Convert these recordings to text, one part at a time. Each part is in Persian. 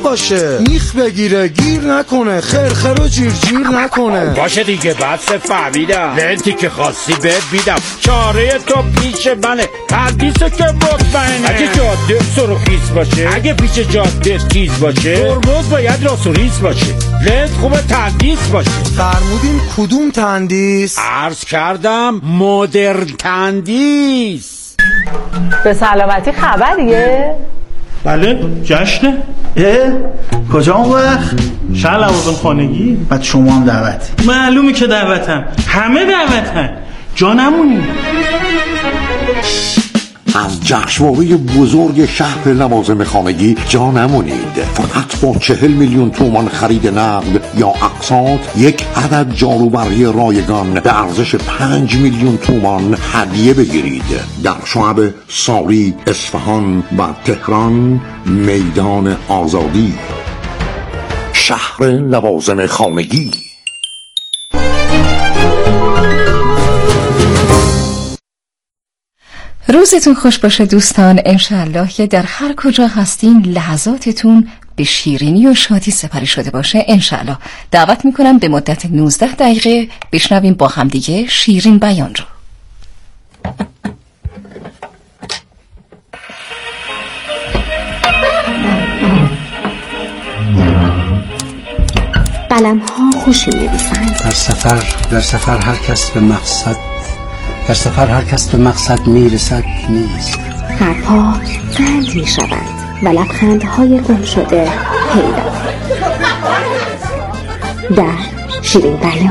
باشه، میخ بگیره گیر نکنه، خرخر و جیر نکنه. باشه دیگه بس فهمیدم، لنتی که خواستی بهت بیدم، چاره تو پیش منه، تندیسه که مطمئنه. اگه جاده سرخیز باشه، اگه پیش جاده تیز باشه، ترمز باید راست و ریز باشه، لنت خوبه تندیس باشه. فرمودین کدوم تندیس؟ عرض کردم مدرن تندیس. به سلامتی خبریه؟ بله جشنه. کجا اون وقت؟ شهر لوازم خانگی. بعد شما هم دعوتی؟ معلومه که دعوتم، همه دعوتن، جا نمونی. از جشنواره بزرگ شهر لوازم خانگی جا نمونید. فقط با 40 میلیون تومان خرید نقد یا اقساط یک عدد جاروبرقی رایگان به ارزش 5 میلیون تومان هدیه بگیرید. در شعب ساری، اصفهان و تهران، میدان آزادی. شهر لوازم خانگی. روزتون خوش باشه دوستان. انشالله که در هر کجا هستین لحظاتتون به شیرینی و شادی سپری شده باشه. انشالله دعوت میکنم به مدت 19 دقیقه بشنویم با هم دیگه شیرین بیان رو. قلم ها خوشی می‌ریزند. در سفر هر کس به مقصد میرسد نیست. حرفها قند میشوند و لبخندهای گم شده پیدا. در شیرین بیان.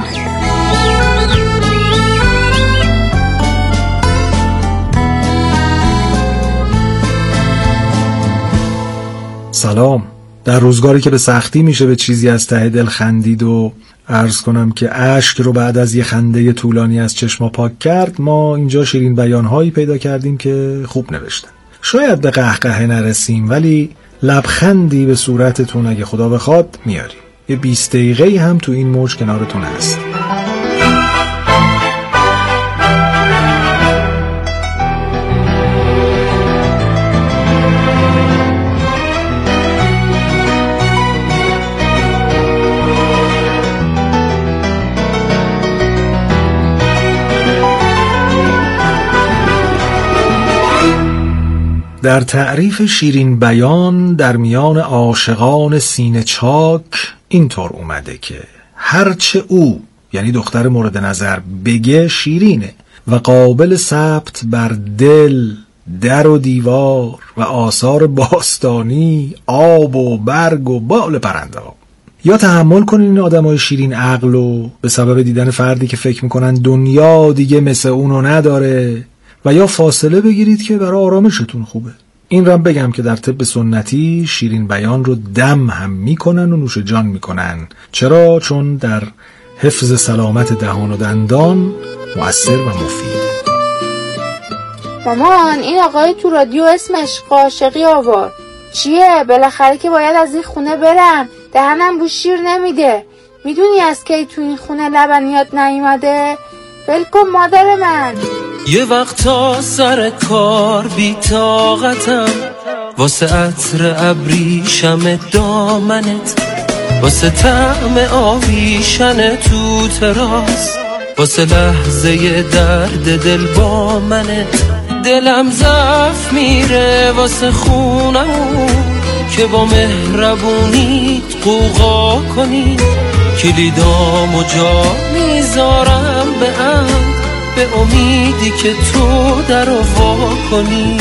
سلام. در روزگاری که به سختی میشه به چیزی از ته دل خندید و عرض کنم که اشک رو بعد از یه خنده طولانی از چشما پاک کرد، ما اینجا شیرین بیانهایی پیدا کردیم که خوب نوشتن. شاید به قهقه نرسیم ولی لبخندی به صورتتون اگه خدا بخواد میاریم. یه 20 دقیقه‌ای هم تو این موج کنارتون هست. در تعریف شیرین بیان در میان عاشقان سینه چاک اینطور اومده که هرچه او یعنی دختر مورد نظر بگه شیرینه و قابل ثبت بر دل، در و دیوار و آثار باستانی، آب و برگ و بال پرنده ها. یا تحمل کنین این آدمای شیرین عقل و به سبب دیدن فردی که فکر میکنن دنیا دیگه مثل اونو نداره، و یا فاصله بگیرید که برای آرامشتون خوبه. این رو بگم که در طب سنتی شیرین بیان رو دم هم میکنن و نوش جان میکنن. چرا؟ چون در حفظ سلامت دهان و دندان مؤثر و مفیده. مامان این آقای تو رادیو اسمش قاشقی آورد چیه؟ بالاخره که باید از این خونه برم، دهنم بو شیر نمیده. میدونی از کی تو این خونه لبنیات نیومده؟ بلکن مادر من. یه وقتا سر کار بی طاقتم، واسه عطر ابریشم دامنت، واسه طعم آویشن تو تراس، واسه لحظه درد دل با منت. دلم ضعف میره واسه خونمون که با مهربونیت قوقا کنی. کلیدامو جا میذارم به عهد، به امیدی که تو در وا کنی.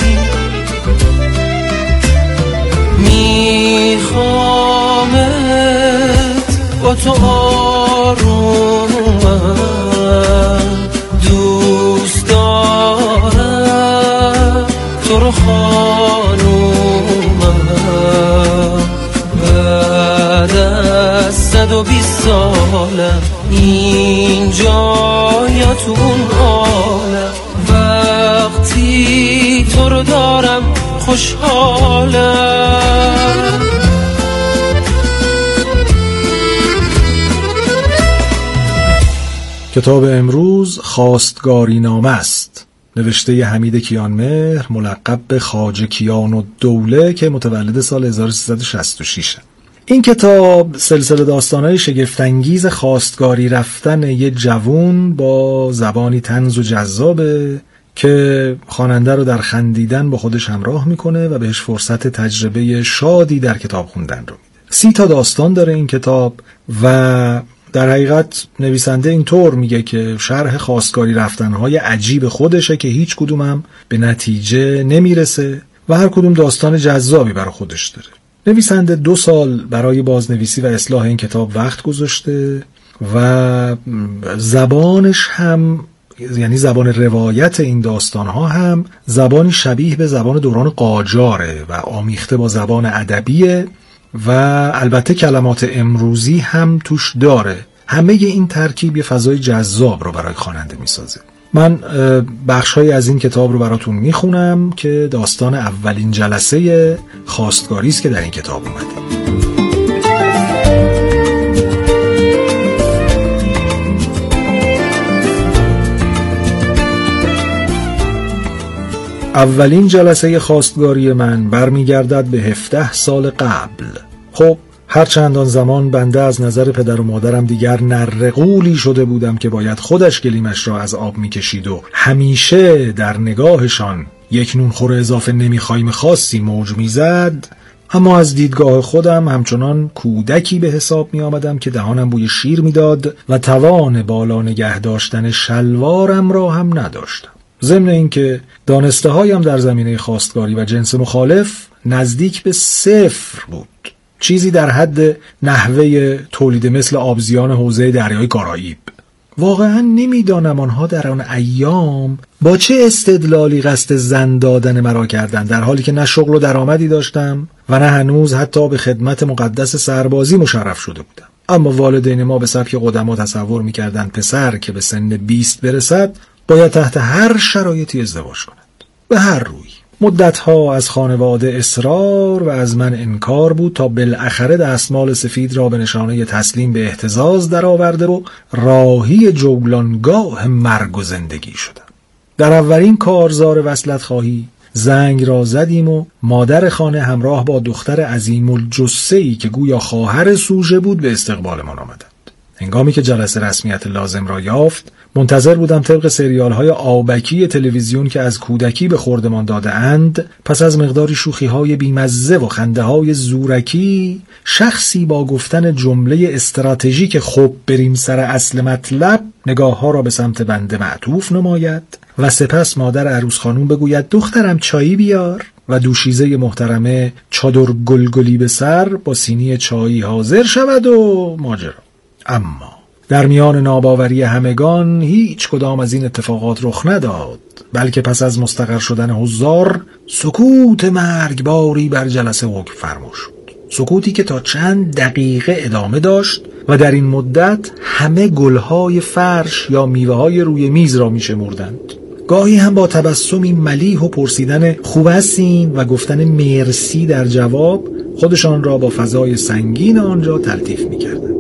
میخوامت با تو آرومم، دوست دارم تو رو خانومم. بعد از 120 سالم اینجا یا تو اون عالم، وقتی تو رو دارم خوشحالم. کتاب امروز خواستگاری نامه است، نوشته حمید کیانمهر، ملقب به خواجه کیان الدوله که متولد سال 1366. این کتاب سلسله داستانهای شگفت‌انگیز خواستگاری رفتن یه جوون با زبانی طنز و جذابه که خواننده رو در خندیدن با خودش همراه میکنه و بهش فرصت تجربه شادی در کتاب خوندن رو میده. 30 تا داستان داره این کتاب و در حقیقت نویسنده اینطور میگه که شرح خواستگاری رفتنهای عجیب خودشه که هیچ کدومم به نتیجه نمیرسه و هر کدوم داستان جذابی برای خودش داره. نویسنده 2 سال برای بازنویسی و اصلاح این کتاب وقت گذاشته و زبانش هم، یعنی زبان روایت این داستانها هم زبانی شبیه به زبان دوران قاجاره و آمیخته با زبان ادبیه و البته کلمات امروزی هم توش داره. همه این ترکیب یه فضای جذاب رو برای خواننده میسازه. من بخش‌هایی از این کتاب رو براتون میخونم که داستان اولین جلسه خواستگاری است که در این کتاب اومده. اولین جلسه خواستگاری من برمیگردد به 17 سال قبل. خب هر چندان زمان بنده از نظر پدر و مادرم دیگر نرقولی شده بودم که باید خودش گلیمش را از آب میکشید و همیشه در نگاهشان یک نونخور اضافه نمیخوایم خاصی موج میزد، اما از دیدگاه خودم همچنان کودکی به حساب می آمدم که دهانم بوی شیر میداد و توان بالا نگه داشتن شلوارم را هم نداشتم. ضمن اینکه دانسته هایم در زمینه خواستگاری و جنس مخالف نزدیک به 0 بود، چیزی در حد نحوه تولید مثل آبزیان حوزه دریای کارائیب. واقعا نمیدانم آنها در آن ایام با چه استدلالی قصد زن دادن مرا کردند، در حالی که نه شغل و درآمدی داشتم و نه هنوز حتی به خدمت مقدس سربازی مشرف شده بودم. اما والدین ما به سبک قدما تصور می‌کردند پسر که به سن 20 برسد باید تحت هر شرایطی ازدواج کند. به هر روی مدتها از خانواده اصرار و از من انکار بود تا بالاخره دستمال سفید را به نشانه تسلیم به اهتزاز درآورده و راهی جولانگاه مرگ و زندگی شدم. در اولین کارزار وصلت خواهی زنگ را زدیم و مادر خانه همراه با دختر عظیم الجثه‌ای که گویا خواهر سوژه بود به استقبالمان آمدند. هنگامی که جلسه رسمیت لازم را یافت، منتظر بودم طبق سریال‌های آبکی تلویزیون که از کودکی به خوردمان داده اند، پس از مقداری شوخی‌های بیمزه و خنده‌های زورکی، شخصی با گفتن جمله استراتژیک خب بریم سر اصل مطلب، نگاه‌ها را به سمت بنده معطوف نماید و سپس مادر عروس خانوم بگوید دخترم چایی بیار و دوشیزه محترمه چادر گلگلی به سر با سینی چایی حاضر شود و ماجرا. اما در میان ناباوری همگان هیچ کدام از این اتفاقات رخ نداد، بلکه پس از مستقر شدن حضار سکوت مرگباری بر جلسه حکم فرما شد. سکوتی که تا چند دقیقه ادامه داشت و در این مدت همه گلهای فرش یا میوه‌های روی میز را می‌شمردند. گاهی هم با تبسمی ملیح و پرسیدن خوب هستین و گفتن مرسی در جواب خودشان را با فضای سنگین آنجا تلطیف می‌کردند.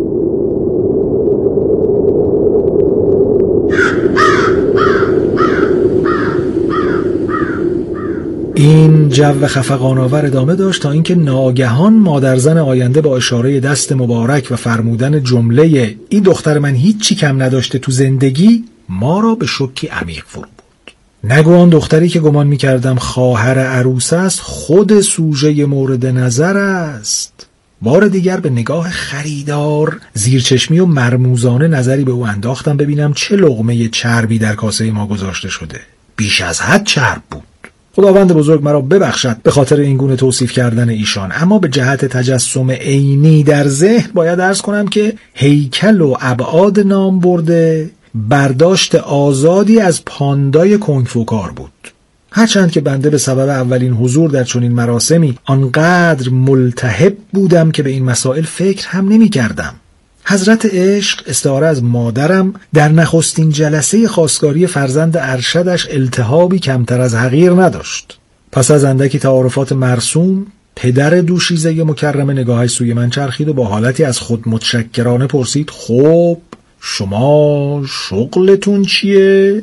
این جو خفقان‌آور ادامه داشت تا اینکه ناگهان مادرزن آینده با اشاره دست مبارک و فرمودن جمله این دختر من هیچی کم نداشته تو زندگی ما را به شوکی عمیق فرو برد. نگو آن دختری که گمان می‌کردم خواهر عروس است خود سوژه مورد نظر است. بار دیگر به نگاه خریدار زیرچشمی و مرموزانه نظری به او انداختم ببینم چه لقمه چربی در کاسه ما گذاشته شده. بیش از حد چرب بود. خداوند بزرگ مرا ببخشد به خاطر این گونه توصیف کردن ایشان، اما به جهت تجسم عینی در ذهن باید عرض کنم که هیکل و ابعاد نام برده برداشت آزادی از پاندای کنگفوکار بود. هرچند که بنده به سبب اولین حضور در چنین مراسمی آنقدر ملتهب بودم که به این مسائل فکر هم نمی کردم. حضرت عشق استعاره از مادرم در نخستین جلسه خواستگاری فرزند ارشدش التهابی کمتر از حقیر نداشت. پس از اندکی تعارفات مرسوم پدر دوشیزه مکرمه نگاهش سوی من چرخید و با حالتی از خود متشکرانه پرسید خب شما شغلتون چیه؟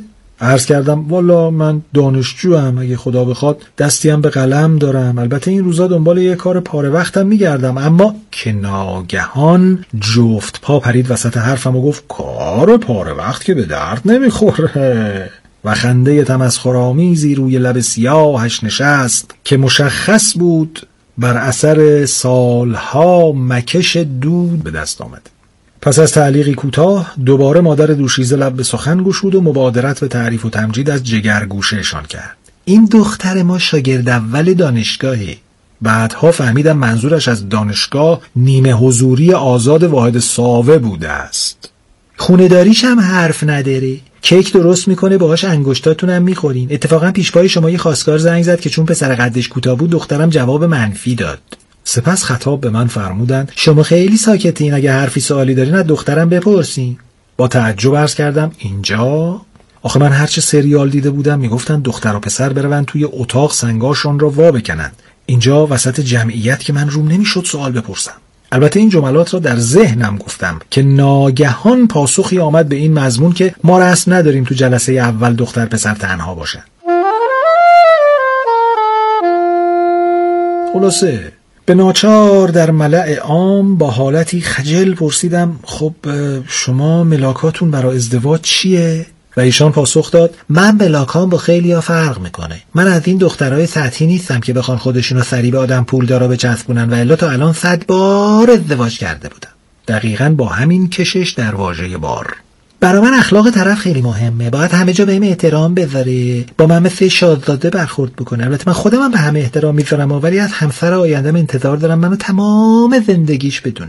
عرض کردم والا من دانشجوام، اگه خدا بخواد دستیم به قلم دارم، البته این روزا دنبال یه کار پاره وقتم میگردم. اما که ناگهان جفت پا پرید وسط حرفم و گفت کار پاره وقت که به درد نمیخوره و خنده تمسخرآمیزی روی لب سیاهش نشست که مشخص بود بر اثر سالها مکش دود به دست آمد. پس از تعلیقی کوتاه دوباره مادر دوشیزه لب به سخن گشود و مبادرت به تعریف و تمجید از جگرگوشهشان کرد. این دختر ما شاگرد اول دانشگاهه. بعدها فهمیدم منظورش از دانشگاه نیمه حضوری آزاد واحد ساوه بوده است. خونه داریش هم حرف نداره، کیک درست میکنه باهاش انگشتاتونم میخورین. اتفاقا پیشپای شما یه خواستگار زنگ زد که چون پسر قدش کوتاه بود دخترم جواب منفی داد. سپس خطاب به من فرمودند شما خیلی ساکتین، اگه حرفی سوالی دارین از دخترم بپرسین. با تعجب عرض کردم اینجا؟ آخه من هرچه سریال دیده بودم میگفتن دختر و پسر برون توی اتاق سنگاشون را وا بکنند. اینجا وسط جمعیت که من روم نمیشد سوال بپرسم. البته این جملات را در ذهنم گفتم که ناگهان پاسخی آمد به این مضمون که ما رسم نداریم تو جلسه اول دختر پسر تنها باشن. خلاصه به ناچار در ملأ عام با حالتی خجل پرسیدم خب شما ملاکاتون برای ازدواج چیه؟ و ایشان پاسخ داد من ملاکام با خیلی ها فرق میکنه. من از این دخترای سطحی نیستم که بخوان خودشونو سریع به آدم پول دارا بچسبونن و الا تا الان 100 بار ازدواج کرده بودم. دقیقاً با همین کشش در واژه بار. برای من اخلاق طرف خیلی مهمه، باید همه جا بهم احترام بذاره، با من مثل شاهزاده برخورد بکنه. البته من خودم به همه احترام میذارم ولی از همسر آینده‌ام انتظار دارم منو تمام زندگیش بدونه.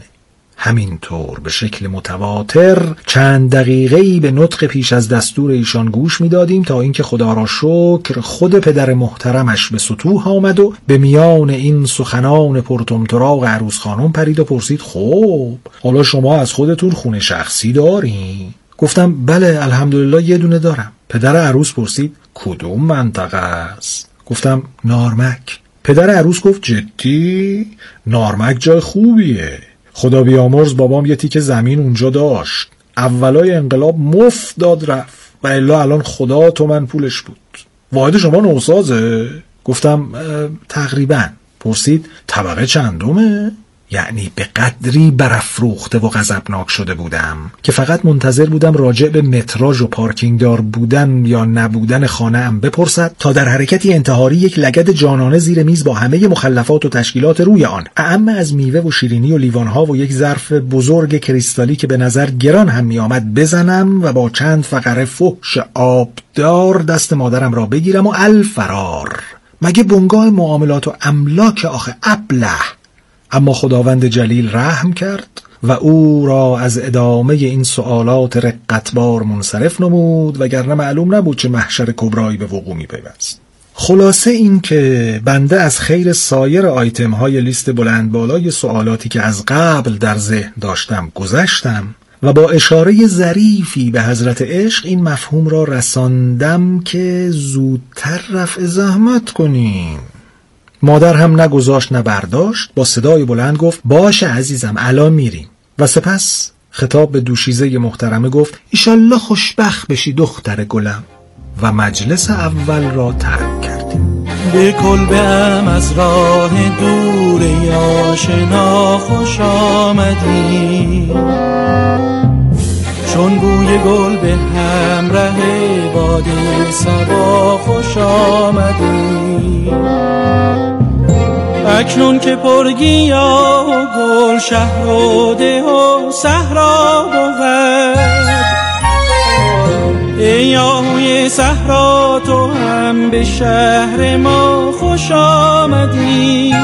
همینطور به شکل متواتر چند دقیقه‌ای به نطق پیش از دستور ایشان گوش میدادیم تا اینکه خدا را شکر خود پدر محترمش به سطوح آمد و به میان این سخنان پرطمطراق عروس خانم پرید و پرسید خب حالا شما از خودتون خونه شخصی دارین؟ گفتم بله الحمدلله یه دونه دارم. پدر عروس پرسید کدوم منطقه است؟ گفتم نارمک. پدر عروس گفت جدی؟ نارمک جای خوبیه. خدا بیامرز بابام یه تیکه زمین اونجا داشت، اولای انقلاب مفت داد رفت و الا الان خدا تومن پولش بود. واحد شما نوسازه؟ گفتم تقریبا. پرسید طبقه چندمه؟ یعنی به قدری برافروخته و غضبناک شده بودم که فقط منتظر بودم راجع به متراژ و پارکینگ دار بودن یا نبودن خانه ام بپرسد تا در حرکتی انتحاری یک لگد جانانه زیر میز با همه مخلفات و تشکیلات روی آن، اعم از میوه و شیرینی و لیوانها و یک ظرف بزرگ کریستالی که به نظر گران هم می آمد بزنم و با چند فقره فحش آبدار دست مادرم را بگیرم و الفرار. مگه بنگاه معاملات و املاک آخه ابله؟ اما خداوند جلیل رحم کرد و او را از ادامه این سوالات رقتبار منصرف نمود وگرنه معلوم نبود چه محشر کبرایی به وقوع می‌پیوست. خلاصه این که بنده از خیر سایر آیتم های لیست بلند بالای سوالاتی که از قبل در ذهن داشتم گذشتم و با اشاره ظریفی به حضرت عشق این مفهوم را رساندم که زودتر رفع زحمت کنیم. مادر هم نگذاشت نه برداشت، با صدای بلند گفت باشه عزیزم الان میریم. و سپس خطاب به دوشیزه محترمه گفت ایشالله خوشبخت بشی دختر گلم و مجلس اول را ترک کردیم. به کلبه‌ام از راه دور آشنا خوش آمدی، چون بوی گل به همراه باد صبا خوش آمدی. اکنون که پرگیا و گل شهر و ده و صحرا بود، ای آهوی صحرا تو هم به شهر ما خوش آمدی.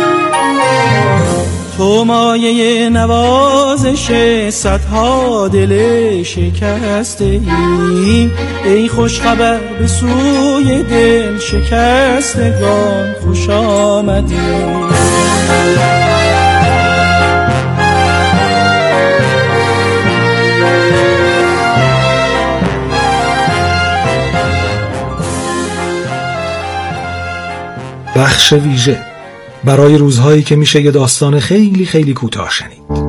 تو مایه نوازش صدها دل شکسته ای، ای خوش خبر به سوی دل شکستگان خوش آمدی. بخش ویژه برای روزهایی که میشه یه داستان خیلی خیلی کوتاه شنید.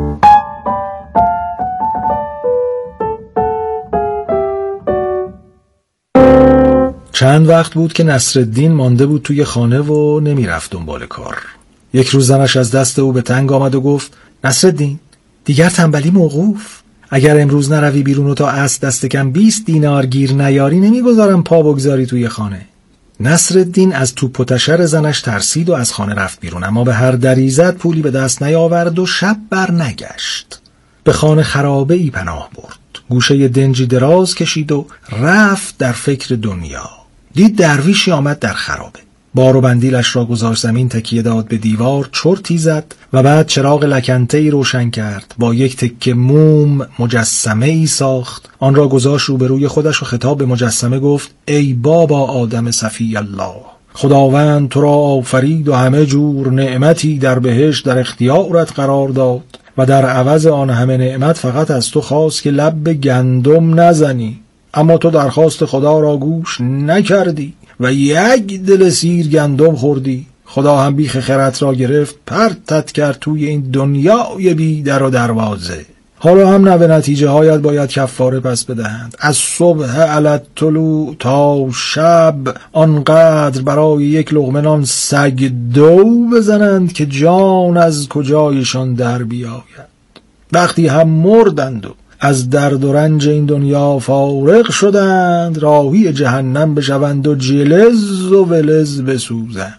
چند وقت بود که نصرالدین مانده بود توی خانه و نمیرفت دنبال کار. یک روز زنش از دست او به تنگ آمد و گفت نصرالدین دیگر تنبلی موقوف. اگر امروز نروی بیرون و تا عصر دست کم 20 دینار گیر نیاری نمیگذارم پا بگذاری توی خانه. نصرالدین از توپ و تشر زنش ترسید و از خانه رفت بیرون، اما به هر دری زد پولی به دست نیاورد و شب بر نگشت. به خانه خرابه ای پناه برد، گوشه دنجی دراز کشید و رفت در فکر دنیا. دید درویشی آمد در خرابه، بار و بندیلش را گذاشت زمین، تکیه داد به دیوار، چرتی زد و بعد چراغ لکنته‌ای روشن کرد. با یک تکه موم مجسمه ای ساخت، آن را گذاشت روبروی خودش و خطاب به مجسمه گفت ای بابا آدم صفی الله، خداوند تو را آفرید و همه جور نعمتی در بهشت در اختیارت قرار داد و در عوض آن همه نعمت فقط از تو خواست که لب به گندم نزنی، اما تو درخواست خدا را گوش نکردی و یک دل سیر گندم خوردی. خدا هم بیخ خرت را گرفت، پرتت کرد توی این دنیای بی در و دروازه. حالا هم نه به نتیجه هایت باید کفاره پس بدهند. از صبح علت طلوع تا شب آنقدر برای یک لقمه نان سگ دو بزنند که جان از کجایشان در بیاید. وقتی هم مردند و از درد و رنج این دنیا فارغ شدند، راهی جهنم بشوند و جلز و ولز بسوزند.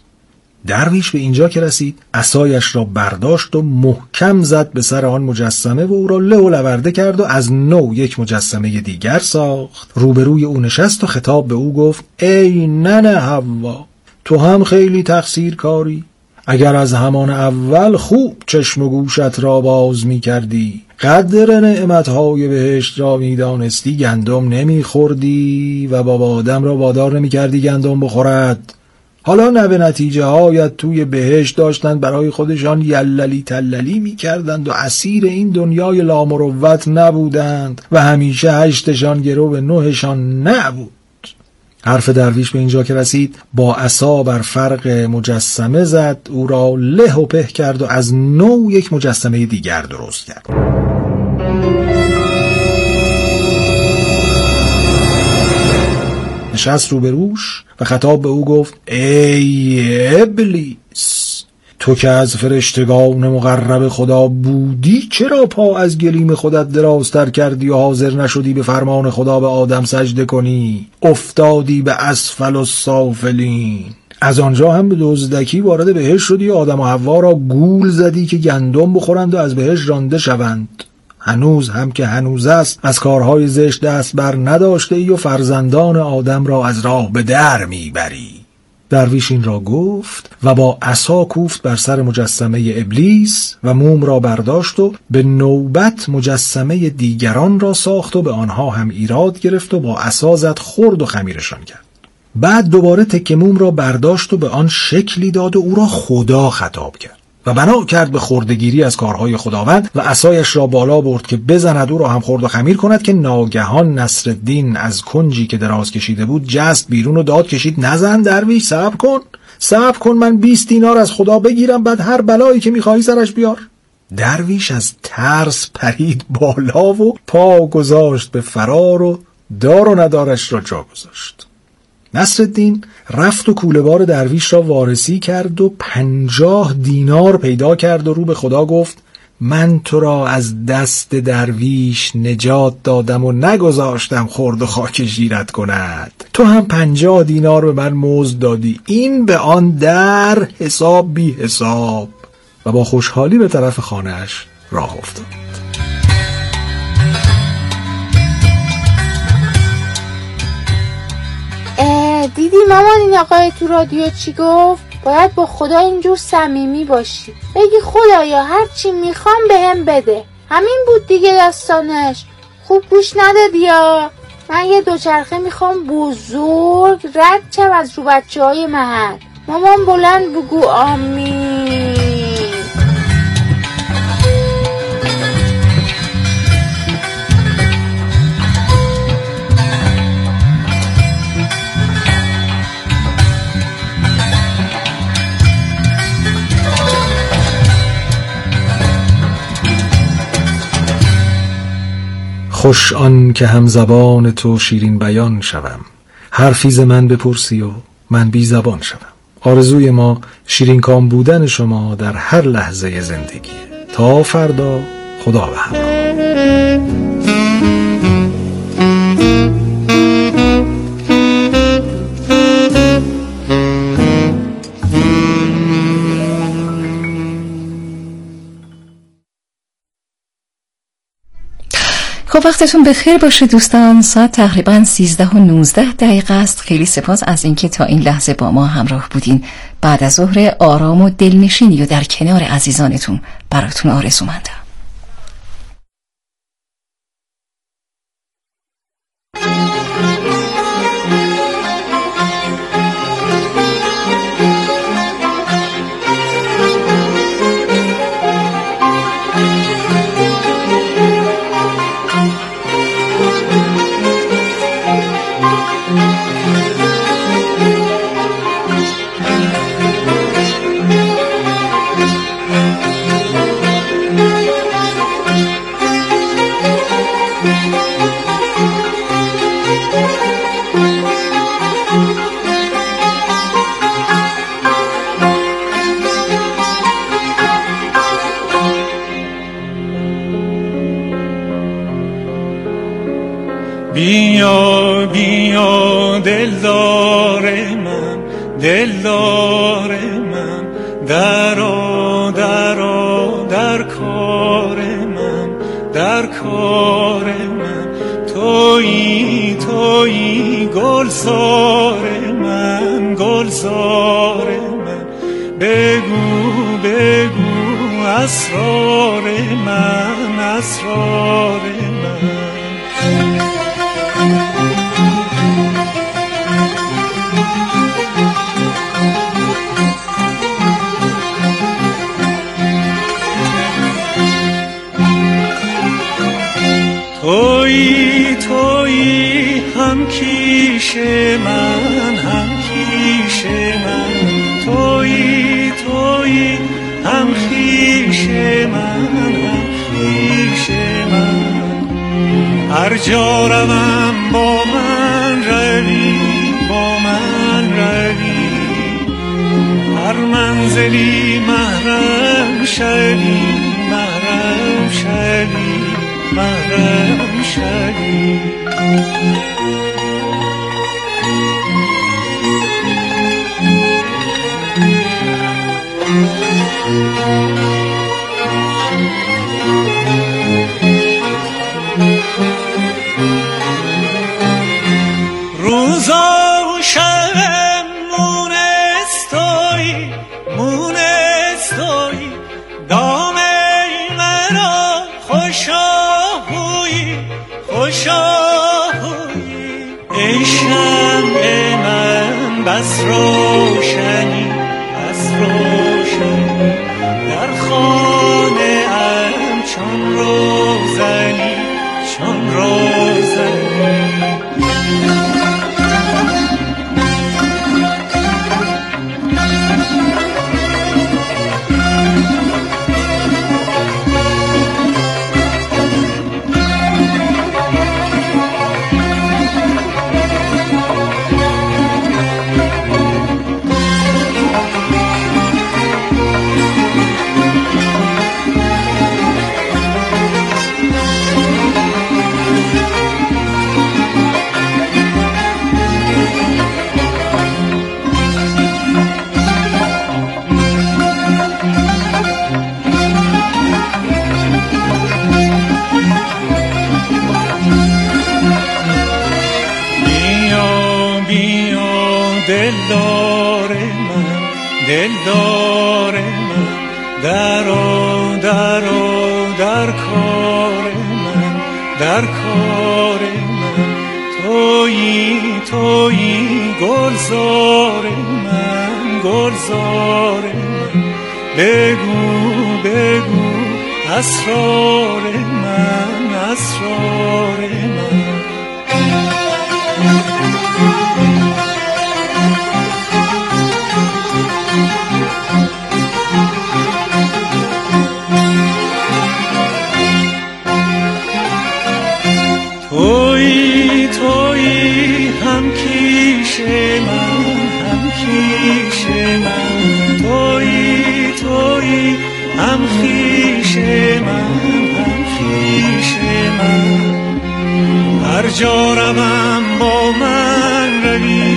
درویش به اینجا که رسید عصایش را برداشت و محکم زد به سر آن مجسمه و او را له و لورده کرد و از نو یک مجسمه دیگر ساخت. روبروی او نشست و خطاب به او گفت ای ننه حوا، تو هم خیلی تقصیر کاری. اگر از همان اول خوب چشم و گوشت را باز می کردی، قدر نعمتهای بهشت را می دانستی، گندم نمی خوردی و بابا آدم را وادار نمی کردی گندم بخورد. حالا نه به نتیجه هایت توی بهشت داشتند برای خودشان یللی تللی می کردند و اسیر این دنیای لامروت نبودند و همیشه 8شان گرو به 9شان نبود. حرف درویش به اینجا که رسید با عصا بر فرق مجسمه زد، او را له و په کرد و از نو یک مجسمه دیگر درست کرد. نشست روبروش و خطاب به او گفت ای ابلیس، تو که از فرشتگان مقرب خدا بودی چرا پا از گلیم خودت درازتر کردی و حاضر نشدی به فرمان خدا به آدم سجده کنی؟ افتادی به اسفل السافلین. از آنجا هم به دزدکی وارد بهشت شدی و آدم و حوا را گول زدی که گندم بخورند و از بهشت رانده شوند. هنوز هم که هنوز است از کارهای زشت دست بر نداشته ای و فرزندان آدم را از راه به در میبری. درویش این را گفت و با عصا کوفت بر سر مجسمه ابلیس و موم را برداشت و به نوبت مجسمه دیگران را ساخت و به آنها هم ایراد گرفت و با عصا زد، خورد و خمیرشان کرد. بعد دوباره تکه موم را برداشت و به آن شکلی داد و او را خدا خطاب کرد و بنا کرد به خردگیری از کارهای خداوند و عصایش را بالا برد که بزند او را هم خرد و خمیر کند که ناگهان نصرالدین از کنجی که دراز کشیده بود جست بیرون و داد کشید نزن درویش، صبر کن من 20 دینار از خدا بگیرم، بعد هر بلایی که میخواهی سرش بیار. درویش از ترس پرید بالا و پا گذاشت به فرار و دار و ندارش را جا گذاشت. نصرالدین رفت و کوله‌بار درویش را وارسی کرد و 50 دینار پیدا کرد و رو به خدا گفت من تو را از دست درویش نجات دادم و نگذاشتم خرد و خاک ژیرت کند. تو هم 50 دینار به من مزد دادی، این به آن در حساب بی حساب. و با خوشحالی به طرف خانه‌اش راه افتاد. دیدی مامان این آقای تو رادیو چی گفت؟ باید با خدا اینجور صمیمی باشی، بگی خدایا هر چی میخوام بهم بده. همین بود دیگه داستانش. خوب گوش ندادی یا؟ من یه دوچرخه میخوام بزرگ رد شم از رو بچه‌های محل. مامان بلند بگو آمین. خوش آن که هم زبان تو شیرین بیان شوم، حرفی ز من بپرسی و من بی زبان شوم. آرزوی ما شیرین کام بودن شما در هر لحظه زندگیه. تا فردا، خدا به همراه. خب وقتتون بخیر باشه دوستان. ساعت تقریبا 13:19 است. خیلی سپاس از اینکه تا این لحظه با ما همراه بودین. بعد از ظهر آرام و دلنشینی و در کنار عزیزانتون براتون آرزومندم. بیا بیا دلدار من، دلدار من، درآ درآ در کار من، در کار من. تویی تویی گلزار من، گلزار من. بگو بگو اسرار من، اسرار من. تویی تویی هم کیش من، هم کیش من. تویی تویی هم خویش من، هم خویش من. هر جا روم با من روی، با من روی. هر منزلی محرم شوی، محرم شوی، محرم شوی. روزا و شبم مونستوی، مونستوی. دام مرا خوشاهوی، خوشاهوی. ای شمع من بس روشنی، بس روشنی. در خانه ام چون روزنی، چون روزنی. دلدار من، دلدار من. درآ درآ در کار من، در کار من. تویی تویی گلزار من، گلزار من. بگو بگو اسرار من، اسرار من. تویی تویی هم کی هم خویش من هر جا روم با من روی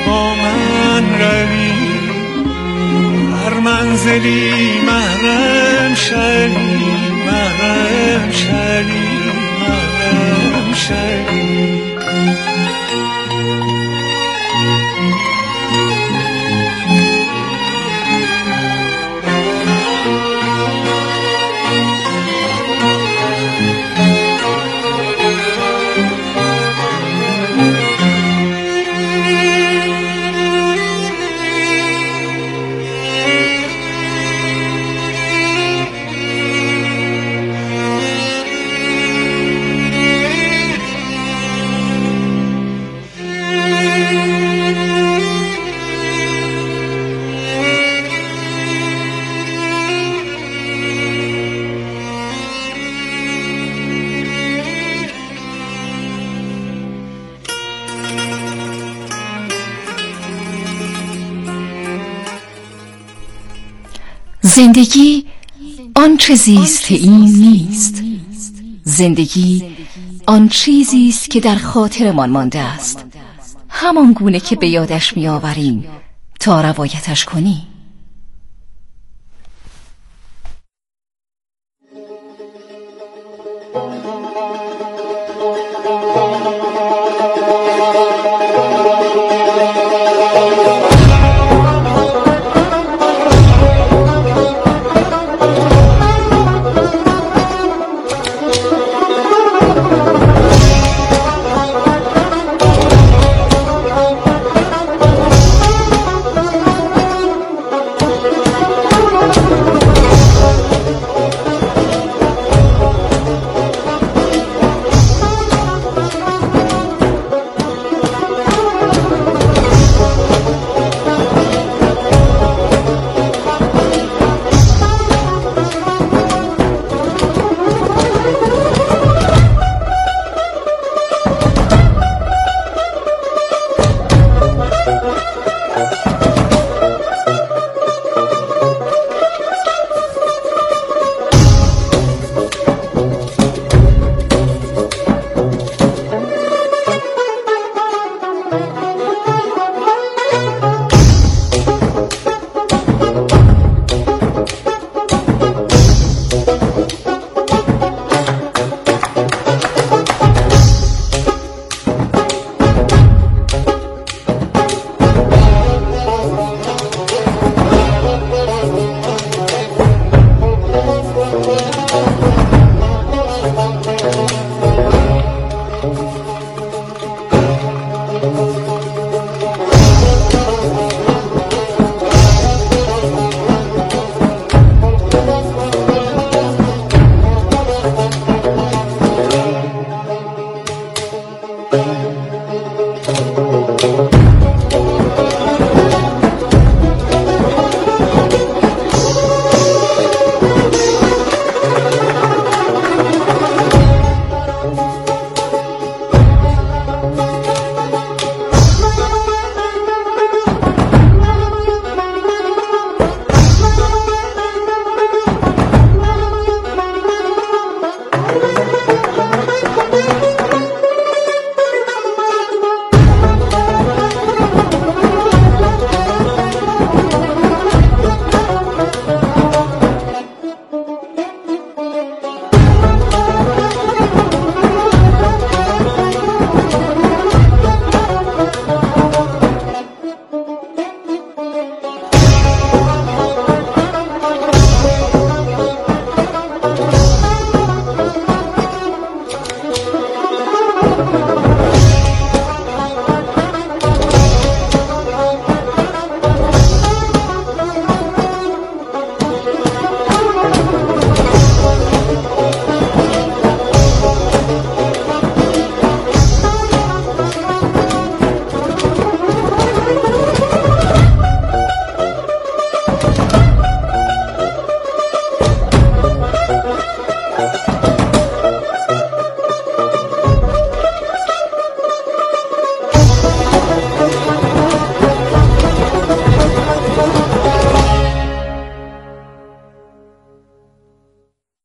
هر منزلی محرم شوی زندگی آنچه زیسته این نیست. زندگی آن چیزی است که در خاطرمان مانده است، همان گونه که به یادش می‌آوریم تا روایتش کنیم.